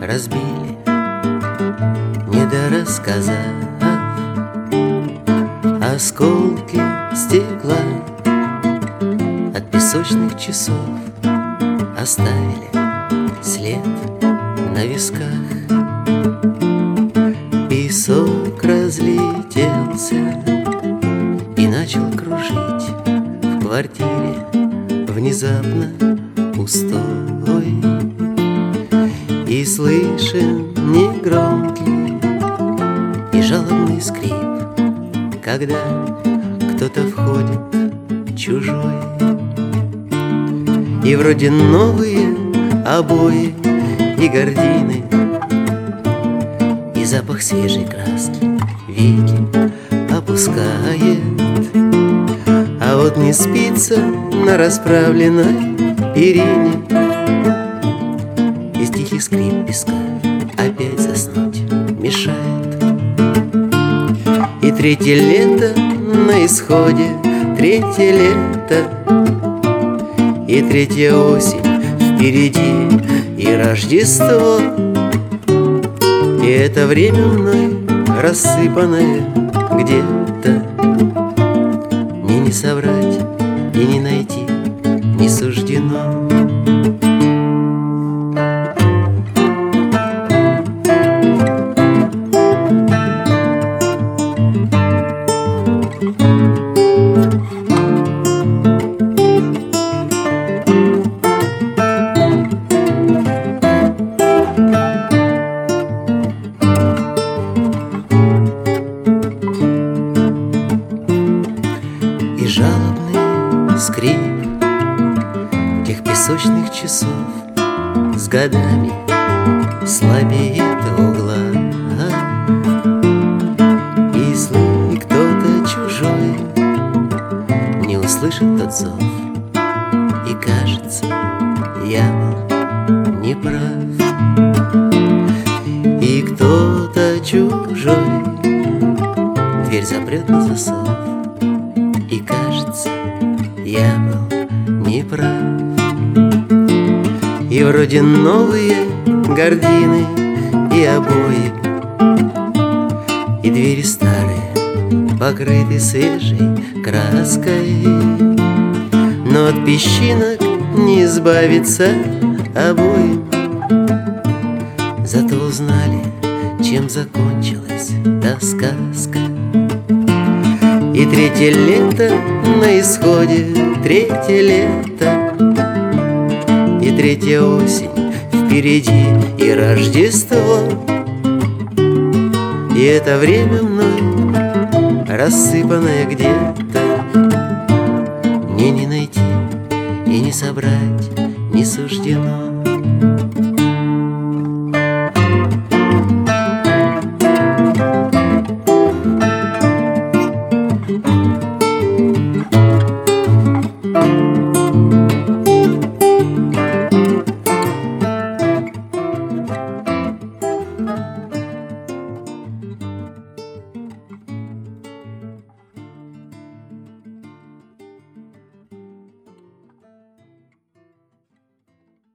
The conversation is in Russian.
разбили, недорассказав осколки стекла от песочных часов оставили след на висках. Песок разлетелся и начал кружить в квартире внезапно пустой. И слышен негромкий и жалобный скрип, когда кто-то входит чужой. И вроде новые обои и гардины, и запах свежей краски веки опускает. А вот не спится на расправленной перине, и тихий скрип песка опять заснуть мешает. И третье лето на исходе, третье лето, и третья осень впереди, и Рождество. И это время мной рассыпанное где-то, мне не соврать и не найти не суждено. И жалобный скрип тех песочных часов с годами слабеет в углах. Если кто-то чужой не услышит тот зов, и кажется, я был неправ. И кто-то чужой дверь запрет на засов, и кажется, я был неправ. И вроде новые гардины и обои, и двери старые, покрыты свежей краской. Но от песчинок не избавиться обоим. Зато узнали, чем закончилась та сказка. И третье лето на исходе, третье лето, и третья осень впереди, и Рождество. И это время мной рассыпанное где-то, мне не найти и не собрать не суждено.